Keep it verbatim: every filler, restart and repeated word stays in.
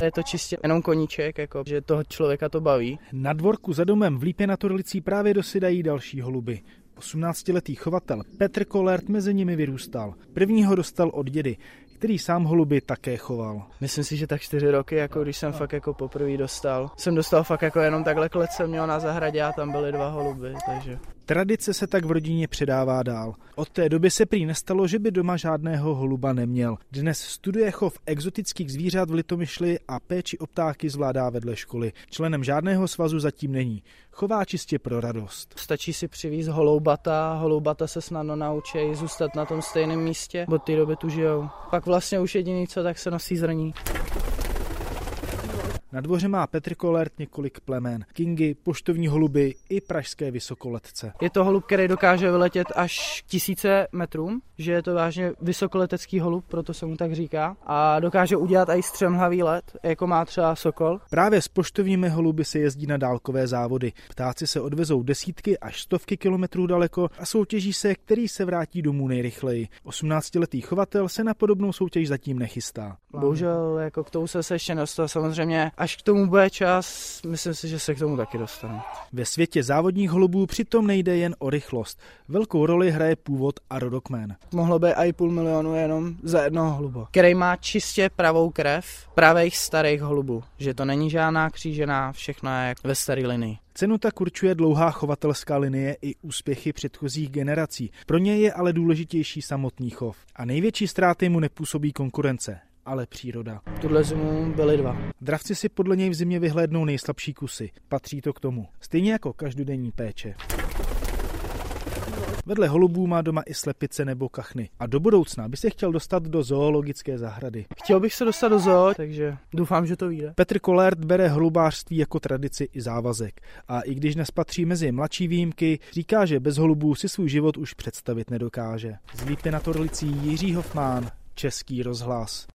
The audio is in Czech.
Je to čistě jenom koníček, jako, že toho člověka to baví. Na dvorku za domem v Lípě nad Orlicí právě dosydají další holuby. osmnáctiletý chovatel Petr Kolert mezi nimi vyrůstal. Prvního dostal od dědy, který sám holuby také choval. Myslím si, že tak čtyři roky, jako když jsem fakt jako poprvé dostal. Jsem dostal fakt jako jenom takhle klec jsem měl na zahradě a tam byly dva holuby, takže... Tradice se tak v rodině předává dál. Od té doby se prý nestalo, že by doma žádného holuba neměl. Dnes studuje chov exotických zvířat v Litomyšli a péči o ptáky zvládá vedle školy. Členem žádného svazu zatím není. Chová čistě pro radost. Stačí si přivízt holoubata, holoubata se snadno naučí zůstat na tom stejném místě, od té doby tu žijou. Pak vlastně už jediný co, tak se nosí zrní. Na dvoře má Petr Kolert několik plemen. Kingy, poštovní holuby i pražské vysokoletce. Je to holub, který dokáže vyletět až tisíce metrům, že je to vážně vysokoletecký holub, proto se mu tak říká. A dokáže udělat i střemhlavý let, jako má třeba sokol. Právě s poštovními holuby se jezdí na dálkové závody. Ptáci se odvezou desítky až stovky kilometrů daleko a soutěží se, který se vrátí domů nejrychleji. osmnáctiletý chovatel se na podobnou soutěž zatím nechystá. Bohužel jako k tomu se, se ještě nedostal. Samozřejmě až k tomu bude čas, myslím si, že se k tomu taky dostane. Ve světě závodních holubů přitom nejde jen o rychlost. Velkou roli hraje původ a rodokmen. Mohlo by i půl milionu jenom za jednoho holuba, který má čistě pravou krev pravých starých holubů. Že to není žádná křížená, všechno je ve staré linii. Cenu tak určuje dlouhá chovatelská linie i úspěchy předchozích generací. Pro ně je ale důležitější samotný chov. A největší ztráty mu nepůsobí konkurence, ale příroda. Tuhle zimu byly dva. Dravci si podle něj v zimě vyhlédnou nejslabší kusy. Patří to k tomu. Stejně jako každodenní péče. Vedle holubů má doma i slepice nebo kachny. A do budoucna by se chtěl dostat do zoologické zahrady. Chtěl bych se dostat do zoo, takže doufám, že to vyjde. Petr Kolert bere holubářství jako tradici i závazek. A i když dnes patří mezi mladší výjimky, říká, že bez holubů si svůj život už představit nedokáže. Z Lípy nad Orlicí Jiří Hofmán, Český rozhlas.